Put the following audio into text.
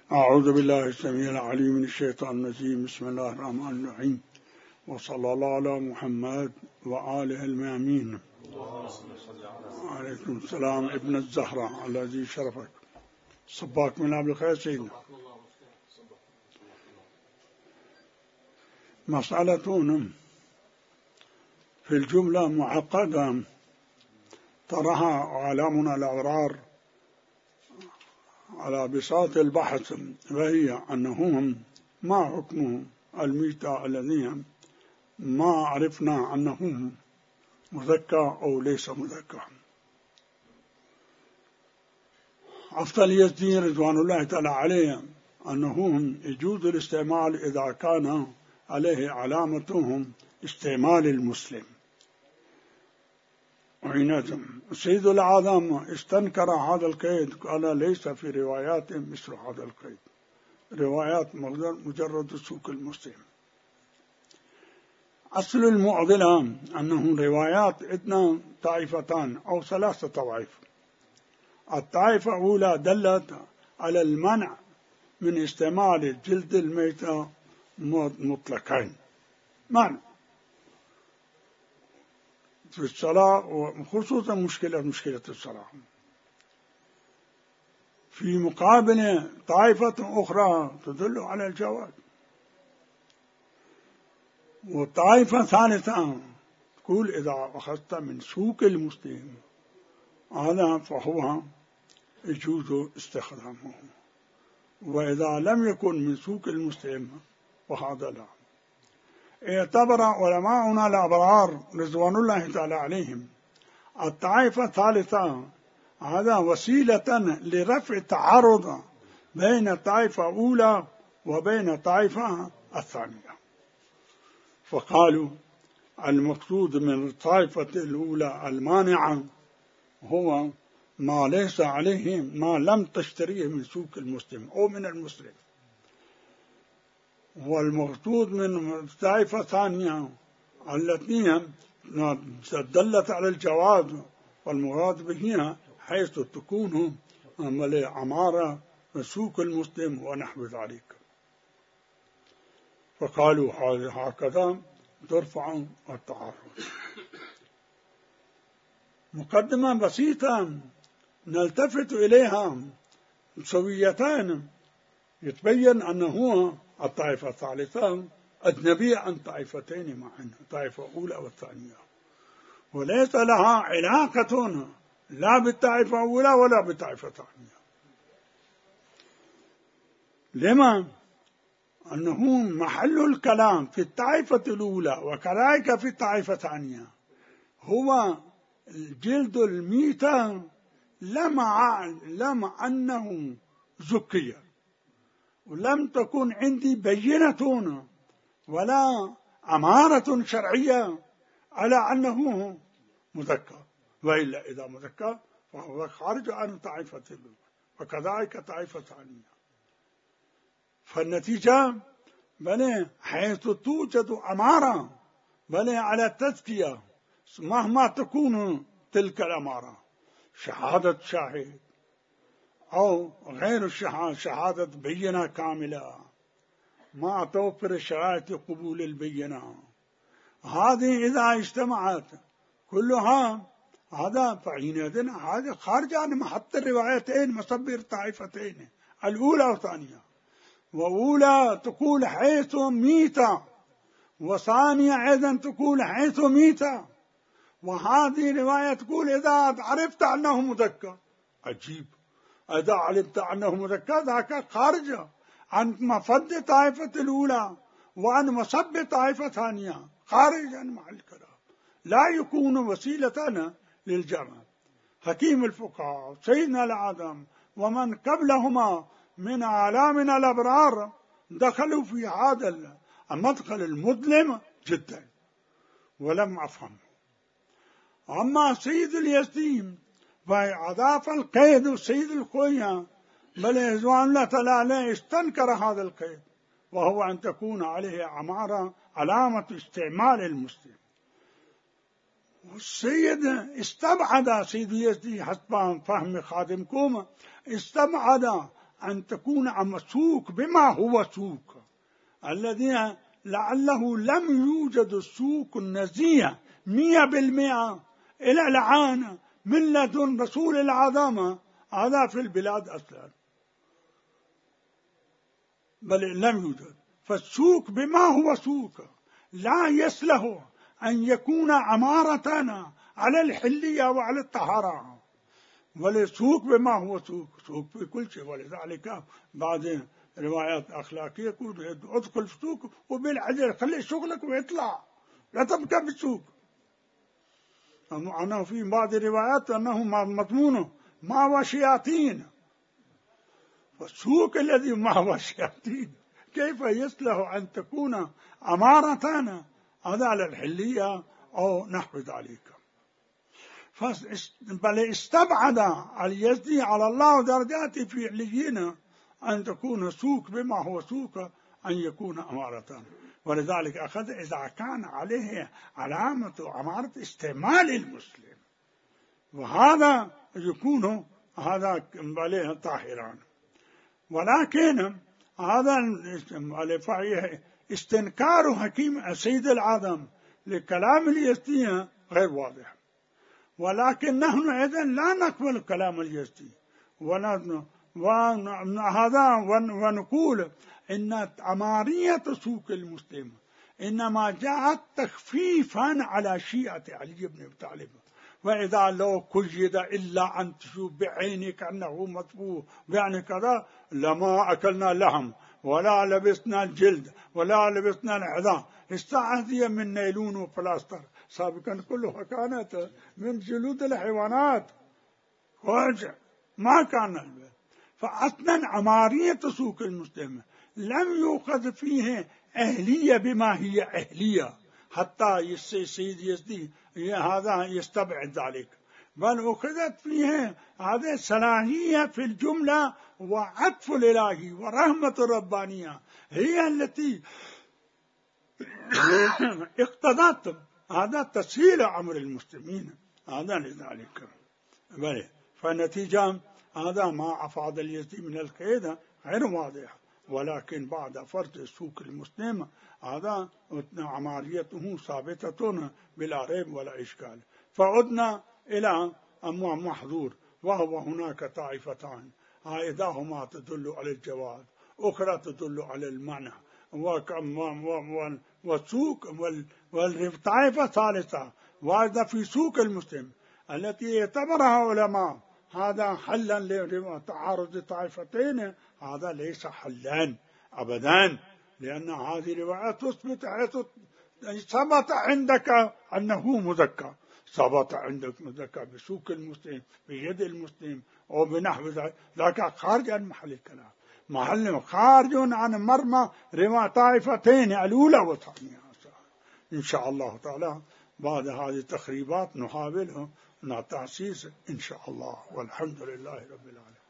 أعوذ بالله السميع العليم من الشيطان الرجيم. بسم الله الرحمن الرحيم، وصلى الله على محمد وآله الميامين. عليكم السلام ابن الزهرة الذي شرفك، صباك من أبل الخير سيدنا. مسألة في الجملة معقدة طرحها علماؤنا الأبرار على بساط البحث، وهي أنهم ما حكم الميتة الذين ما عرفنا أنهم مذكى أو ليس مذكى. أفضل يزدي رضوان الله تعالى عليه أنهم يجوز الاستعمال إذا كان عليه علامتهم استعمال المسلم. وعناتهم سيد العظام استنكر هذا القيد، قال ليس في روايات مثل هذا القيد، روايات مجرد سوق المسلم. أصل المعضلة أنه روايات عندنا طائفتان أو ثلاثة طوائف. الطائفة الأولى دلت على المنع من استعمال جلد الميتة مطلقين، منع في الصلاة، وخصوصا مشكلة الصلاة. في مقابل طائفة أخرى تدل على الجواز، وطائفة ثالثة تقول إذا أخذت من سوق المسلم هذا فهو يجوز استخدامه، وإذا لم يكن من سوق المسلم فهذا لا. اعتبر علماؤنا الأبرار رضوان الله تعالى عليهم الطائفة الثالثة هذا وسيلة لرفع التعارض بين الطائفة الأولى وبين الطائفة الثانية، فقالوا المقصود من الطائفة الأولى المانعة هو ما ليس عليه، ما لم تشتريه من سوق المسلم أو من المسلم، والمقصود من الطائفة الثانية التي دلت على الجواز والمراد بها حيث تكون عمارة سوق المسلم ونحو ذلك. فقالوا هكذا ترفع التعارض. مقدمة بسيطة نلتفت إليها سويتان يتبين أنه الطائفة الثالثة أجنبية عن طائفتين معا، الطائفة الأولى والثانية، وليس لها علاقة لا بالطائفة الأولى ولا بالطائفة الثانية. لما؟ أنه محل الكلام في الطائفة الأولى وكذلك في الطائفة الثانية هو الجلد الميتة، لم أنه زكية، ولم تكن عندي بينة ولا أمارة شرعية على أنه مذكى، وإلا إذا مذكى فهو خارج عن طائفة الأولى وكذلك طائفة ثانية. فالنتيجة بل حيث توجد أمارة بل على التزكية مهما تكون تلك الأمارة، شهادة شاهد أو غير شهادة بينة كاملة ما توفر شرائط قبول البينة، هذه إذا اجتمعت كلها هذا فحينئذ هذا خارج عن محط الروايتين مصبر طائفتين الأولى والثانية. وأولى تقول حيث ميتة، وثانية أيضا تقول حيث ميتة، وهذه رواية تقول إذا عرفت أنه مذكى. عجيب، إذا علمت أنه مذكى ذاك خارج عن مفد طائفة الأولى وعن مصب طائفة ثانية، خارج عن محل الكلام، لا يكون وسيلة للجمع. حكيم الفقهاء سيدنا العظم ومن قبلهما من أعلامنا الأبرار دخلوا في هذا المدخل المظلم جدا ولم أفهم. أما سيد اليزدي فأضاف القيد سيد الخوية، بل رضوان الله تعالى عليه استنكر هذا القيد، وهو أن تكون عليه علامة استعمال المسلم. والسيد استبعد سيد اليزدي حسب فهم خادمكم، استبعد أن تكون سوق بما هو سوق الذي لعله لم يوجد السوق النزيه 100% إلى الآن من لدن رسول العظمة هذا في البلاد أصلا، بل لم يوجد. فالسوق بما هو سوق لا يصلح أن يكون عمارتنا على الحلية وعلى الطهارة، ولسوق بما هو سوق في كل شيء. ولذلك بعد روايات أخلاقية يقول ادخل في السوق وبالعدل خلي شغلك ويطلع، لا تبقى بالسوق. أنه في بعض الروايات أنه مضمونه ما هو شياطين، فالسوق الذي ما هو شياطين كيف يصلح أن تكون عمارتنا هذا على الحلية أو نحو ذلك. بل استبعد اليزدي على الله درجاته في عليين أن تكون سوق بما هو سوق أن يكون أمارة. ولذلك أخذ إذا كان عليه علامة عمارة استعمال المسلم، وهذا يكون هذا عليه طاهران. ولكن هذا استنكار حكيم سيد العظم لكلام اليزدي غير واضح. ولكن نحن أيضا لا نقبل كلام اليزدي ونقول إن عمارية سوق المسلم إنما جاءت تخفيفا على شيعة علي بن أبي طالب. وإذا لو قيد إلا أن تشوف بعينك أنه مطبوع يعني كذا لما أكلنا لحم ولا لبسنا الجلد ولا لبسنا العظام. الساعة هي من نيلون وبلاستر، سابقا كلها كانت من جلود الحيوانات ما كان. فأصلا عمارية سوق المسلم لم يؤخذ فيه أهلية بما هي أهلية حتى سيد يزدي هذا يستبعد ذلك، بل أخذت فيه هذه الصلاحية في الجملة وعطف الإلهي ورحمة الربانية هي التي اقتضت هذا تسهيل أمر المسلمين. هذا لذلك فالنتيجة هذا ما أفاد اليزدي من القيادة غير واضح. ولكن بعد فرض سوق المسلم هذا عماريته ثابتة بلا ريب ولا إشكال. فعدنا إلى محظور، وهو هناك طائفتان إحداهما تدل على الجواز، أخرى تدل على المنع، والسوق والطائفة ثالثة وهذا في سوق المسلم التي يعتبرها علماء هذا حلا لتعارض الطائفتين. هذا ليس حلا أبدا، لأن هذه الروايات تثبت ثبت عندك أنه مذكى، ثبت عندك مذكى بسوق المسلم بيد المسلم أو بنحو ذلك، لكن خارج عن محل الكلام، محل خارج عن مرمى رواية طائفتين الأولى والثانية. إن شاء الله تعالى بعد هذه التخريبات نحاول تأسيس إن شاء الله، والحمد لله رب العالمين.